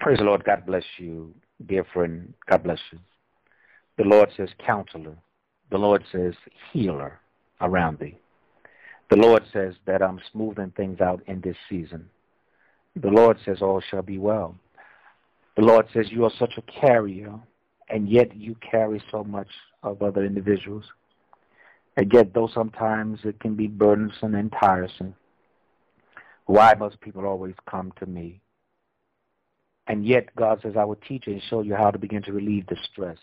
Praise the Lord. God bless you, dear friend. God bless you. The Lord says counselor. The Lord says healer around thee. The Lord says that I'm smoothing things out in this season. The Lord says all shall be well. The Lord says you are such a carrier, and yet you carry so much of other individuals. And yet, though sometimes it can be burdensome and tiresome, why must people always come to me? And yet, God says, I will teach you and show you how to begin to relieve the stress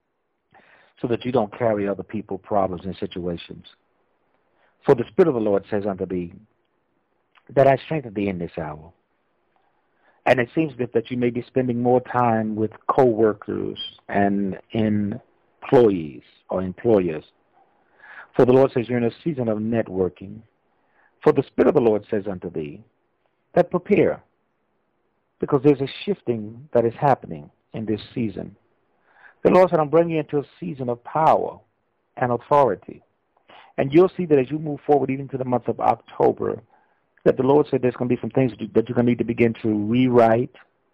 so that you don't carry other people's problems and situations. For the Spirit of the Lord says unto thee, that I strengthen thee in this hour. And it seems that you may be spending more time with co-workers and employees or employers. For the Lord says you're in a season of networking. For the Spirit of the Lord says unto thee, that prepare, because there's a shifting that is happening in this season. The Lord said, I'm bringing you into a season of power and authority. And you'll see that as you move forward, even to the month of October, that the Lord said there's going to be some things that you're going to need to begin to rewrite,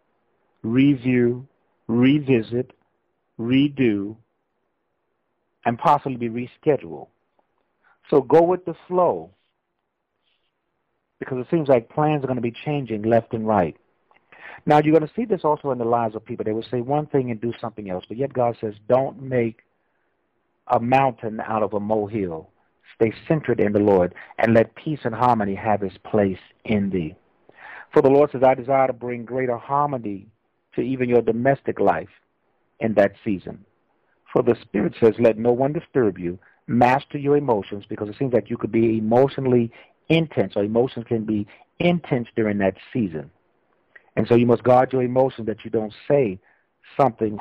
review, revisit, redo, and possibly be rescheduled. So go with the flow, because it seems like plans are going to be changing left and right. Now, you're going to see this also in the lives of people. They will say one thing and do something else, but yet God says, don't make a mountain out of a molehill. Stay centered in the Lord, and let peace and harmony have its place in thee. For the Lord says, I desire to bring greater harmony to even your domestic life in that season. For the Spirit says, let no one disturb you. Master your emotions, because it seems like you could be emotionally intense, or emotions can be intense during that season. And so you must guard your emotions that you don't say something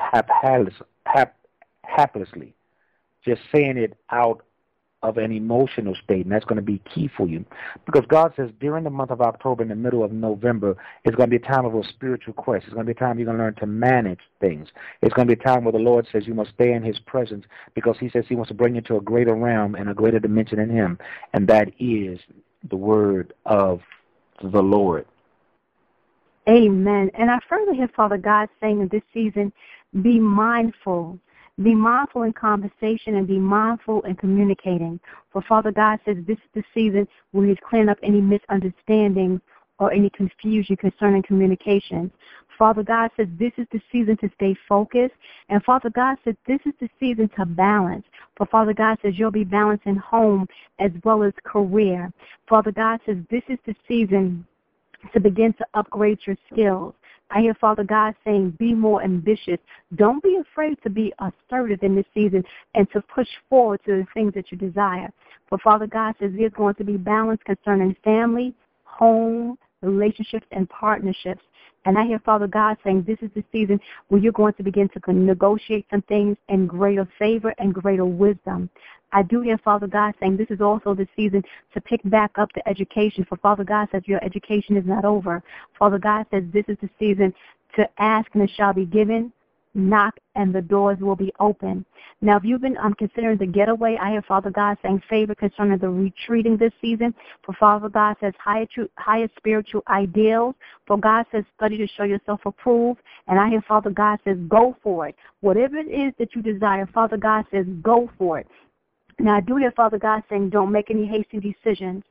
haplessly, just saying it out of an emotional state, and that's going to be key for you. Because God says during the month of October, in the middle of November, it's going to be a time of a spiritual quest. It's going to be a time you're going to learn to manage things. It's going to be a time where the Lord says you must stay in his presence, because he says he wants to bring you to a greater realm and a greater dimension in him, and that is the word of the Lord. Amen. And I further hear Father God saying in this season, be mindful. Be mindful in conversation and be mindful in communicating. For Father God says this is the season where he's clearing up any misunderstandings or any confusion concerning communications. Father God says this is the season to stay focused. And Father God says this is the season to balance. For Father God says you'll be balancing home as well as career. Father God says this is the season to begin to upgrade your skills. I hear Father God saying, be more ambitious. Don't be afraid to be assertive in this season and to push forward to the things that you desire. For Father God says there's going to be balance concerning family, home, relationships, and partnerships. And I hear Father God saying this is the season where you're going to begin to negotiate some things in greater favor and greater wisdom. I do hear Father God saying this is also the season to pick back up the education. For Father God says your education is not over. Father God says this is the season to ask and it shall be given, knock and the doors will be open. Now, if you've been considering the getaway, I hear Father God saying favor concerning the retreating this season. For Father God says higher spiritual ideals. For God says study to show yourself approved. And I hear Father God says go for it. Whatever it is that you desire, Father God says go for it. Now, I do hear Father God saying don't make any hasty decisions.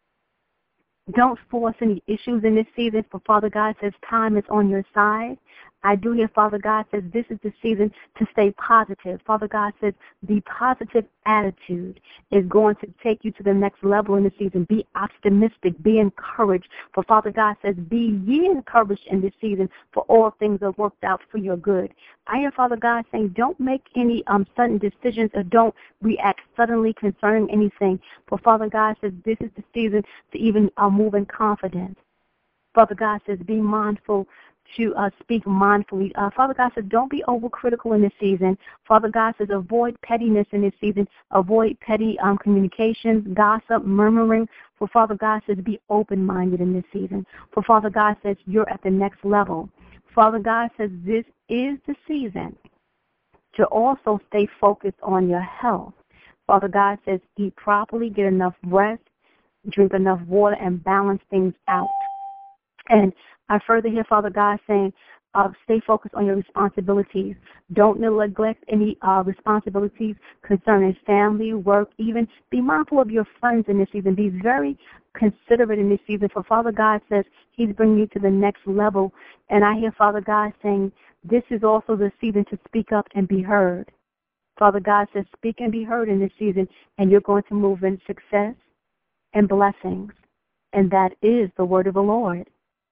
Don't force any issues in this season, for Father God says time is on your side. I do hear Father God says this is the season to stay positive. Father God says the positive attitude is going to take you to the next level in the season. Be optimistic. Be encouraged. For Father God says, be ye encouraged in this season, for all things are worked out for your good. I hear Father God saying don't make any sudden decisions or don't react suddenly concerning anything. For Father God says this is the season to even move in confidence. Father God says be mindful to speak mindfully. Father God says don't be overcritical in this season. Father God says avoid pettiness in this season. Avoid petty communications, gossip, murmuring. For Father God says be open-minded in this season. For Father God says you're at the next level. Father God says this is the season to also stay focused on your health. Father God says eat properly, get enough rest, drink enough water, and balance things out. And I further hear Father God saying stay focused on your responsibilities. Don't neglect any responsibilities concerning family, work, even be mindful of your friends in this season. Be very considerate in this season, for Father God says He's bringing you to the next level. And I hear Father God saying this is also the season to speak up and be heard. Father God says speak and be heard in this season, and you're going to move in success and blessings. And that is the word of the Lord.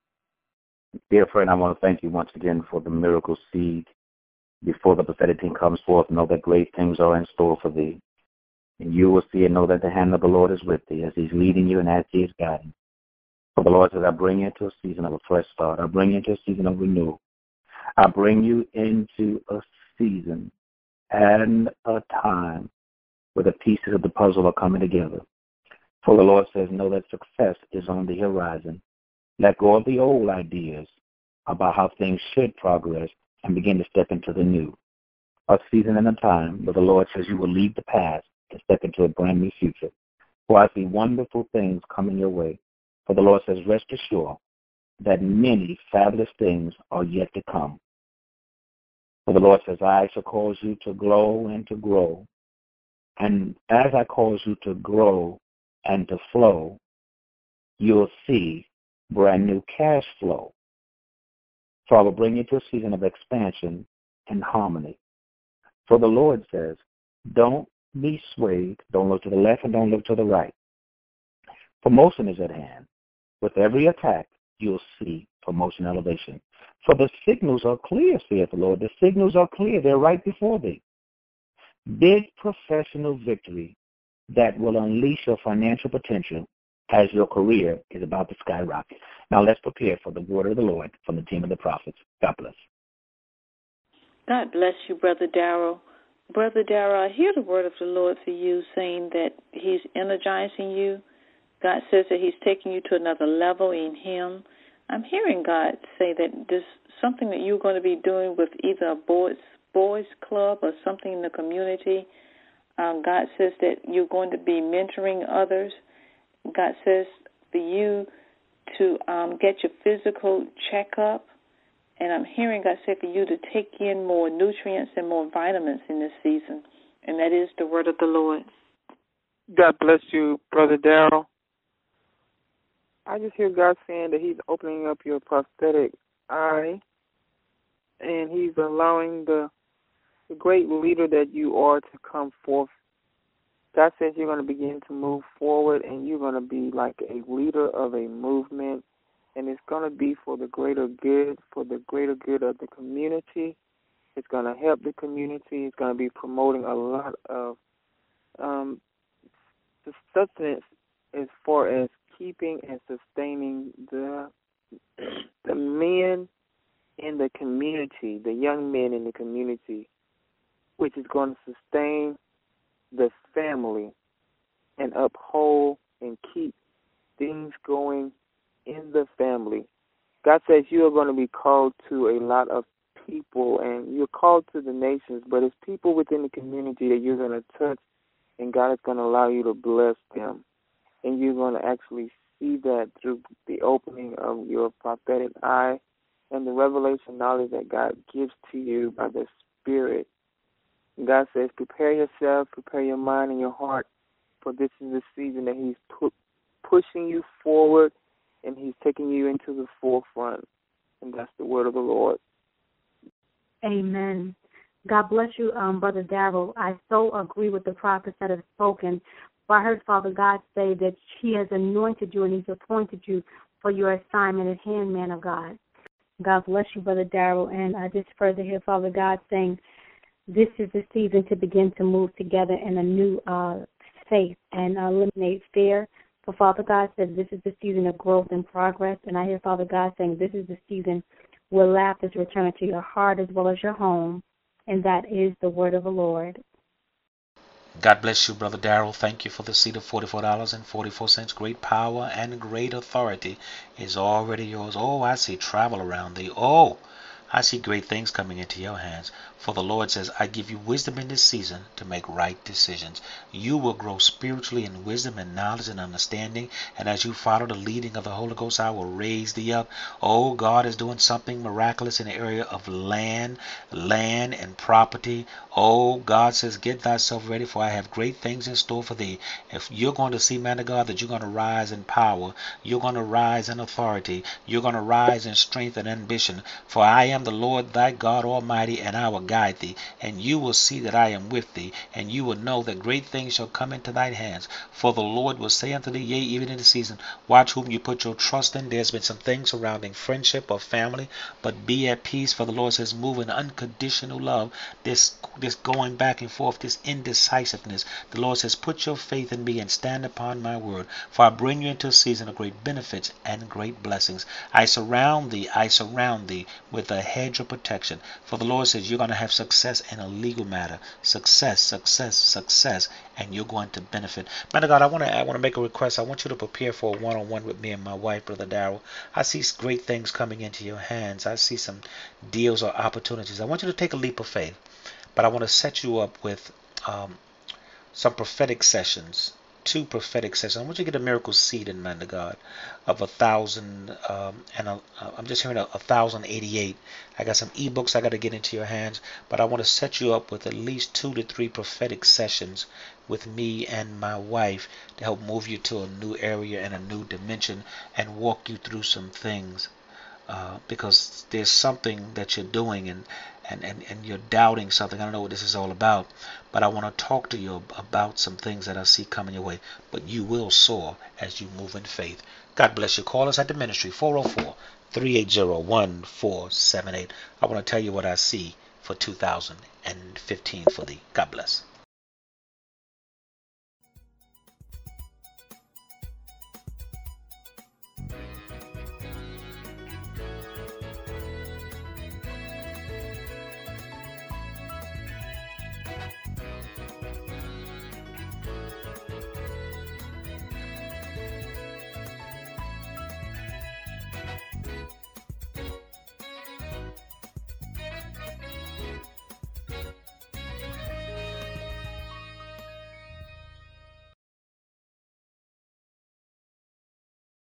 Dear friend, I want to thank you once again for the miracle seed. Before the prophetic team comes forth, know that great things are in store for thee. And you will see and know that the hand of the Lord is with thee as He's leading you and as He is guiding. For the Lord says, I bring you into a season of a fresh start. I bring you into a season of renewal. I bring you into a season and a time where the pieces of the puzzle are coming together. For the Lord says, know that success is on the horizon. Let go of the old ideas about how things should progress and begin to step into the new. A season and a time where the Lord says you will leave the past and step into a brand new future. For I see wonderful things coming your way. For the Lord says, rest assured that many fabulous things are yet to come. For the Lord says, I shall cause you to grow and to grow. And as I cause you to grow and to flow, you'll see brand new cash flow. So I will bring you to a season of expansion and harmony. For the Lord says, don't be swayed, don't look to the left and don't look to the right. Promotion is at hand. With every attack, you'll see promotion elevation. For the signals are clear, saith the Lord. The signals are clear. They're right before thee. Big professional victory that will unleash your financial potential as your career is about to skyrocket. Now let's prepare for the word of the Lord from the team of the prophets. God bless. God bless you, Brother Darrell. Brother Darrell, I hear the word of the Lord for you saying that He's energizing you. God says that He's taking you to another level in Him. I'm hearing God say that there's something that you're going to be doing with either a boys club or something in the community. God says that you're going to be mentoring others. God says for you to get your physical checkup. And I'm hearing God say for you to take in more nutrients and more vitamins in this season. And that is the word of the Lord. God bless you, Brother Darrell. I just hear God saying that He's opening up your prosthetic eye, and He's allowing the great leader that you are to come forth. God says you're going to begin to move forward, and you're going to be like a leader of a movement, and it's going to be for the greater good of the community. It's going to help the community. It's going to be promoting a lot of the sustenance as far as keeping and sustaining the men in the community, the young men in the community, which is going to sustain the family and uphold and keep things going in the family. God says you are going to be called to a lot of people, and you're called to the nations, but it's people within the community that you're going to touch, and God is going to allow you to bless them. And you're going to actually see that through the opening of your prophetic eye and the revelation knowledge that God gives to you by the Spirit. And God says, prepare yourself, prepare your mind and your heart, for this is the season that He's pushing you forward, and He's taking you into the forefront. And that's the word of the Lord. Amen. God bless you, Brother Darrell. I so agree with the prophets that have spoken. For I heard Father God say that He has anointed you and He's appointed you for your assignment at hand, man of God. God bless you, Brother Darrell. And I just further hear Father God saying this is the season to begin to move together in a new faith and eliminate fear. For Father God says this is the season of growth and progress. And I hear Father God saying this is the season where laughter is returning to your heart as well as your home. And that is the word of the Lord. God bless you, Brother Darrell. Thank you for the seed of $44.44. Great power and great authority is already yours. Oh, I see travel around thee. Oh, I see great things coming into your hands. For the Lord says, I give you wisdom in this season to make right decisions. You will grow spiritually in wisdom and knowledge and understanding. And as you follow the leading of the Holy Ghost, I will raise thee up. Oh, God is doing something miraculous in the area of land and property. Oh, God says, get thyself ready, for I have great things in store for thee. If you're going to see, man of God, that you're going to rise in power, you're going to rise in authority, you're going to rise in strength and ambition. For I am the Lord thy God Almighty, and I will guide thee, and you will see that I am with thee, and you will know that great things shall come into thine hands. For the Lord will say unto thee, yea, even in the season, watch whom you put your trust in. There's been some things surrounding friendship or family, but be at peace, for the Lord says, move in unconditional love. This going back and forth, this indecisiveness. The Lord says, put your faith in me and stand upon my word, for I bring you into a season of great benefits and great blessings. I surround thee with a hedge of protection. For the Lord says, you're going to have success in a legal matter. Success, and you're going to benefit. Man of God, I want to make a request. I want you to prepare for a one-on-one with me and my wife, Brother Darrell. I see great things coming into your hands. I see some deals or opportunities. I want you to take a leap of faith, but I want to set you up with some prophetic sessions. 2 prophetic sessions. I want you to get a miracle seed in, man of God, of 1,000 I'm just hearing 1,088. I got some ebooks I got to get into your hands, but I want to set you up with at least 2 to 3 prophetic sessions with me and my wife to help move you to a new area and a new dimension and walk you through some things, because there's something that you're doing and you're doubting something. I don't know what this is all about, but I want to talk to you about some things that I see coming your way. But you will soar as you move in faith. God bless you. Call us at the ministry, 404-380-1478. I want to tell you what I see for 2015 for thee. God bless.